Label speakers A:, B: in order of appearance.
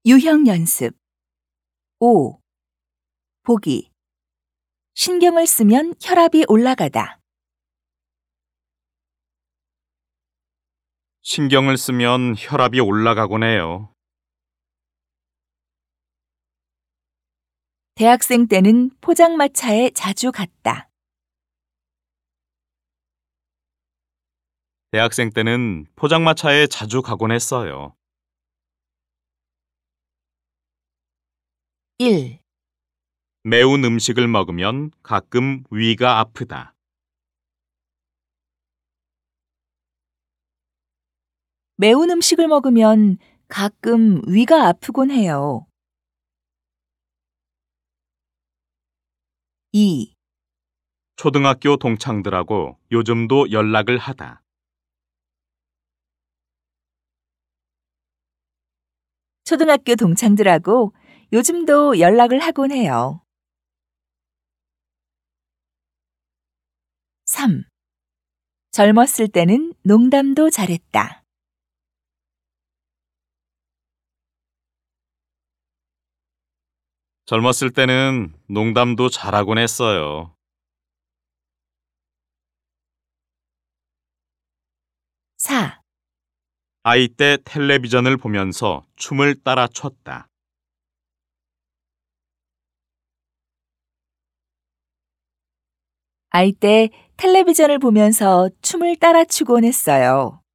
A: 유형 연습. 5. 보기. 신경을 쓰면 혈압이 올라가다.
B: 신경을 쓰면 혈압이 올라가곤 해요.
A: 대학생 때는 포장마차에 자주 갔다.
B: 대학생 때는 포장마차에 자주 가곤 했어요.
A: 1.
B: 매운 음식을 먹으면 가끔 위가 아프다.
A: 매운 음식을 먹으면 가끔 위가 아프곤 해요. 2.
B: 초등학교 동창들하고 요즘도 연락을 하다.
A: 초등학교 동창들하고 요즘도 연락을 하곤 해요. 3. 젊었을 때는 농담도 잘했다.
B: 젊었을 때는 농담도 잘하곤 했어요.
A: 4.
B: 아이 때 텔레비전을 보면서 춤을 따라 췄다.
A: 아이 때 텔레비전을 보면서 춤을 따라 추곤 했어요.